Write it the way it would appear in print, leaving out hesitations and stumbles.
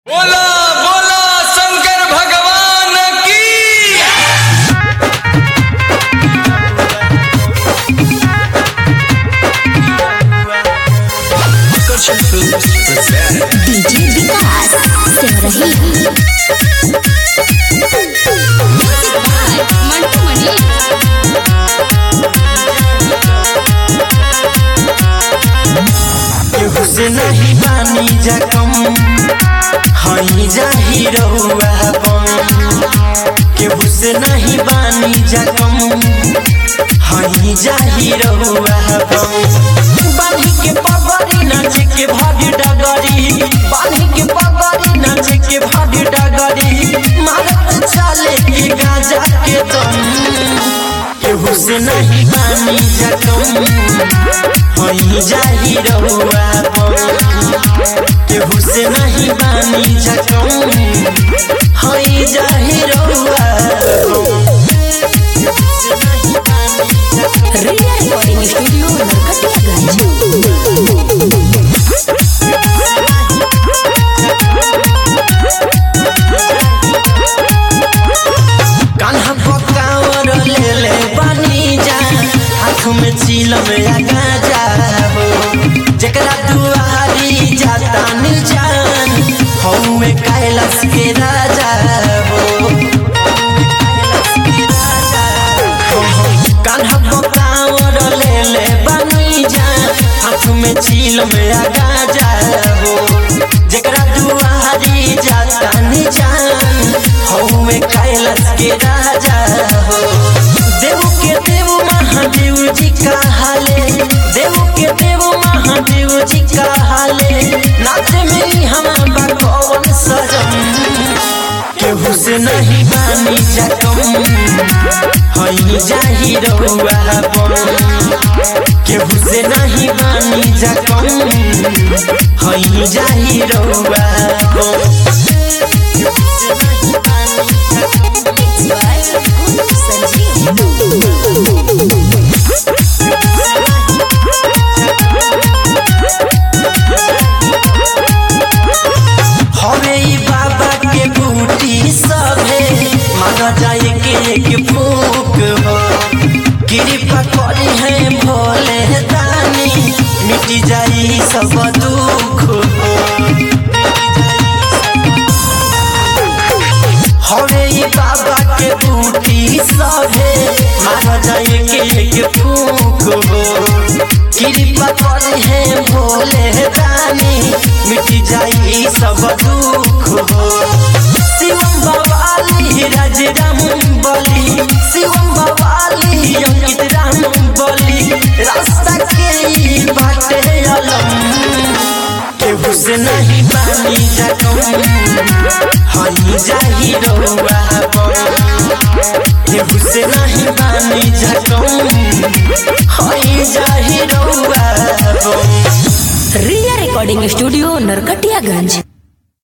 बोला बोला शंकर भगवान की। DJ Vikas Simrahi music by Mantu Mani. केहू से नहीं बानी जा कम हई जाही रहुआ बम। केहू से नहीं बानी जा कम हई जाही रहुआ बम। बानी के पगड़ी नाच के भागी डगरी, बानी के पगड़ी नाच के भागी डगरी, मारत चाले के गांजा के दम। केहू से नहीं बानी जा कम हई जाही रहुआ बम। केहू से नहीं बानी जा कम हई जाही रहुआ बम। Riya recording studio Narkatiaganj. कान्हा पकावर ले ले बानी जा, हाथ में चीलम लगा जा हो। जकरा दुआरी जाता नी जान हौवे कैलाश के राजा हो। कान्हा पकावर ले ले बानी जा, हाथ में चीलम लगा जा हो। जकरा दुआरी जाता नी जान हौवे कैलाश के राजा हो। देव के देव महादेव जी का हाले, देव के देव महादेव जी का हाले, नाचे में हम बकवन सजम। केहू से नहीं बानी जा कम हई जाही रहुआ बम। केहू से नहीं बानी जा कम हई जाही रहुआ बम। केहू से नहीं बानी जा हवे ई बाबा के बूटी सभे माना जाए के एक फूक हो। कृपा करी है भोले दानी मिट जाई सब दुख हो। हवे ई बाबा के बूटी सभे माना जाए के एक फूक हो। कृपा करी है भोले दानी मिट जाई सब दुख हो। शिवम बवाली राज राम बली, शिवम बवाली अंकित राम बली, रास्ता के ई बाटे अलम। केहू से नहीं बानी जा कम हई जाही रहुआ बम। केहू से नहीं बानी जा कम हई जाही रहुआ बम। Riya recording studio Narkatiaganj.